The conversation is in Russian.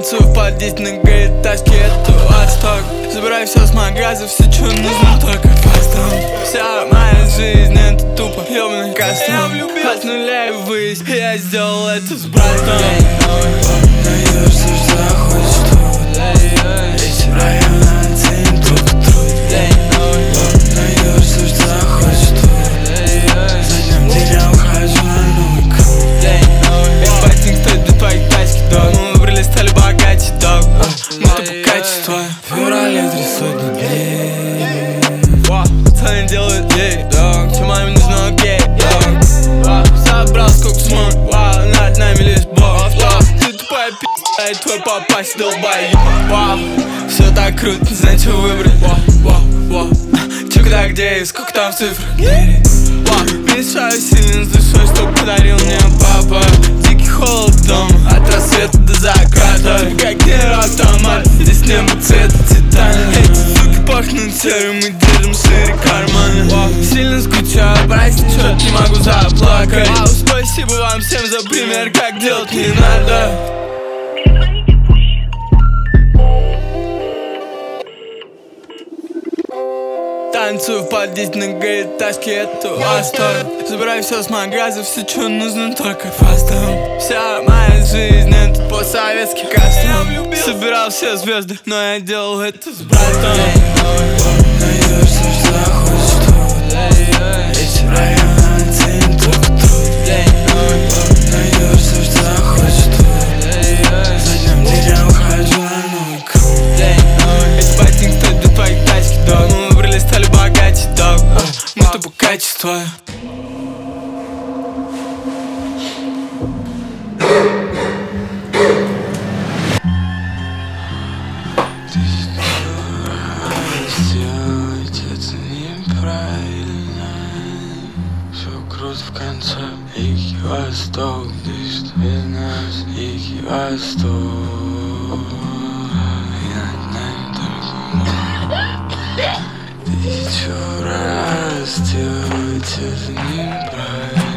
Танцую в подъезде, говорит, тачки это отсток. Забирай все с магаза, все, что нужно, только фастом. Вся моя жизнь, это тупо ёбаный кастом. От нуля и ввысь, я сделал это с братом. Найдешь все, что захочешь тут. Весь район один только труд. Найдешь все, что захочешь тут. Задним делом хожу на новый круг. Ебать, никто до твоих тачки, дог. Мы выбрали, стали богаче, дог. Мы тупо качество. В феврале 3 сотни дней. Пацаны делают ей, дог. Чем маме нужно, окей, дог. Собрал сколько смог, над нами лишь бог. Ты тупая пи***а, и твой папа долбай. Все так круто, не знаю, что выбрать. Че, когда, где и сколько там цифр. Мешаю сильно с душой, что подарил мне папа. Дикий холод дома, от рассвета до заката. Как нейроавтомат, здесь небо цвета титана. Эти суки пахнут серым, мы держим шире карманы. Сильно скучаю, прости, чё-то не могу заплакать. Спасибо вам всем за пример, как делать не надо. Танцую в подъезде, говорит, тачки это восток. Забирай все с магаза, все, что нужно, только фастом. Вся моя жизнь, это постсоветский кастом. Собирал все звезды, но я делал это с братом. Найдешь все, что захочешь тут. Весь район один только труд. Найдешь все, что захочешь тут. Задним делом хожу на новый круг. Эти ботинки стоят до твоих тачки, дог. Мы выбрали, стали богаче, дог. Мы тупо качество. Сделать это неправильно. Все круто в конце. Дикий Восток дышит без нас. Дикий Восток. И над нами только 1000 раз. Делать это неправильно.